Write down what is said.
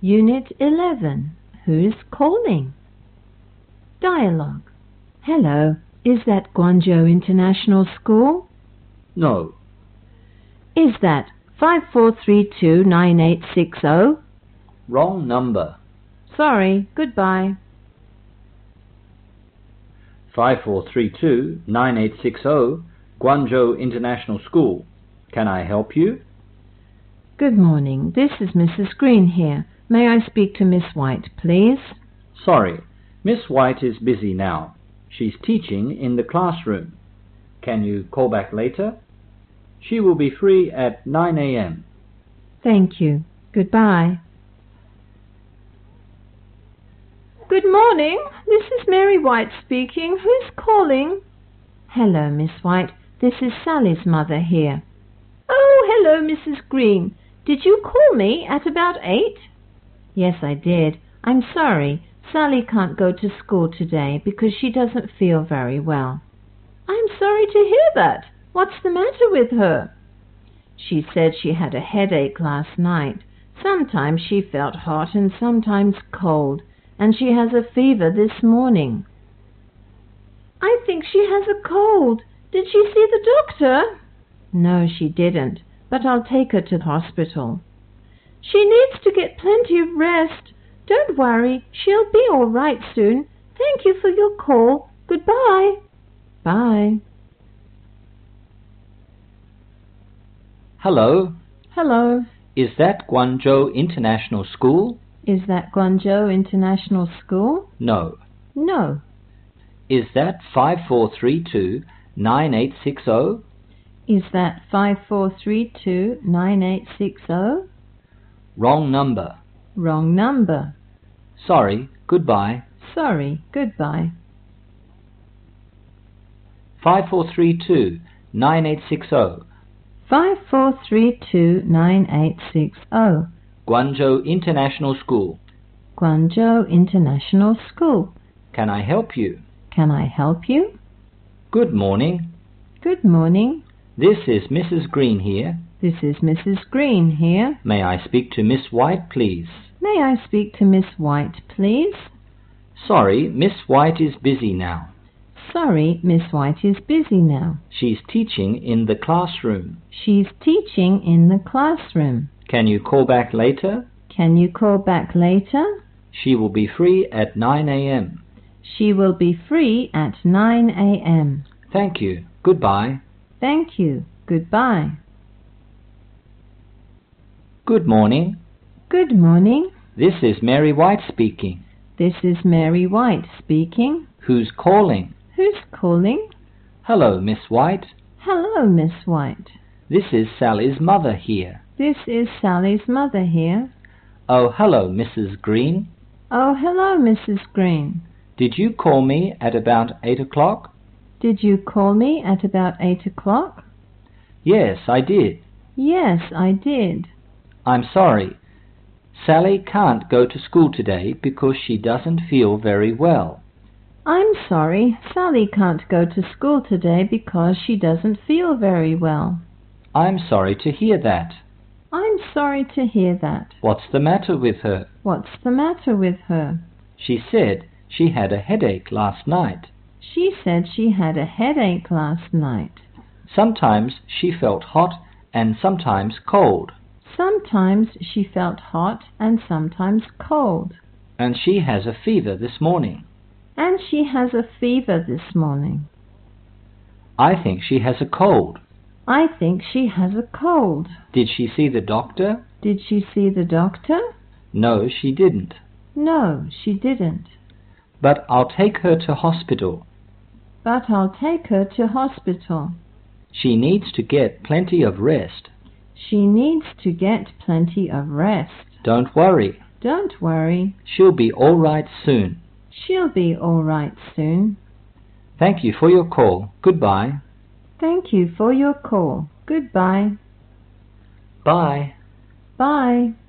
Unit 11. Who's calling? Dialogue. Hello, is that Guangzhou International School? No. Is that 54329860? Wrong number. Sorry, goodbye. 5432-9860, Guangzhou International School. Can I help you? Good morning, this is Mrs. Green here. May I speak to Miss White, please? Sorry, Miss White is busy now. She's teaching in the classroom. Can you call back later? She will be free at 9 a.m. Thank you. Goodbye. Good morning. This is Mary White speaking. Who's calling? Hello, Miss White. This is Sally's mother here. Oh, hello, Mrs. Green. Did you call me at about 8? Yes, I did. I'm sorry. Sally can't go to school today because she doesn't feel very well. I'm sorry to hear that. What's the matter with her? She said she had a headache last night. Sometimes she felt hot and sometimes cold, and she has a fever this morning. I think she has a cold. Did she see the doctor? No, she didn't, but I'll take her to the hospital. She needs to get plenty of rest. Don't worry, she'll be all right soon. Thank you for your call. Goodbye. Bye. Hello. Hello. Is that Guangzhou International School? Is that Guangzhou International School? No. No. Is that 5432-9860? Is that 5432-9860? Wrong number. Wrong number. Sorry, goodbye. Sorry, goodbye. 5432-9860. 5432-9860. Guangzhou International School. Guangzhou International School. Can I help you? Can I help you? Good morning. Good morning. This is Mrs. Green here. This is Mrs. Green here. May I speak to Miss White, please? May I speak to Miss White, please? Sorry, Miss White is busy now. Sorry, Miss White is busy now. She's teaching in the classroom. She's teaching in the classroom. Can you call back later? Can you call back later? She will be free at 9 a.m. She will be free at 9 a.m. Thank you. Goodbye. Thank you. Goodbye. Good morning. Good morning. This is Mary White speaking. This is Mary White speaking. Who's calling? Who's calling? Hello, Miss White. Hello, Miss White. This is Sally's mother here. This is Sally's mother here. Oh, hello, Mrs. Green. Oh, hello, Mrs. Green. Did you call me at about 8 o'clock? Did you call me at about 8 o'clock? Yes, I did. Yes, I did. I'm sorry. Sally can't go to school today because she doesn't feel very well. I'm sorry. Sally can't go to school today because she doesn't feel very well. I'm sorry to hear that. I'm sorry to hear that. What's the matter with her? What's the matter with her? She said she had a headache last night. She said she had a headache last night. Sometimes she felt hot and sometimes cold. Sometimes she felt hot and sometimes cold. And she has a fever this morning. And she has a fever this morning. I think she has a cold. I think she has a cold. Did she see the doctor? Did she see the doctor? No, she didn't. No, she didn't. But I'll take her to hospital. But I'll take her to hospital. She needs to get plenty of rest. She needs to get plenty of rest. Don't worry. Don't worry. She'll be all right soon. She'll be all right soon. Thank you for your call. Goodbye. Thank you for your call. Goodbye. Bye. Bye.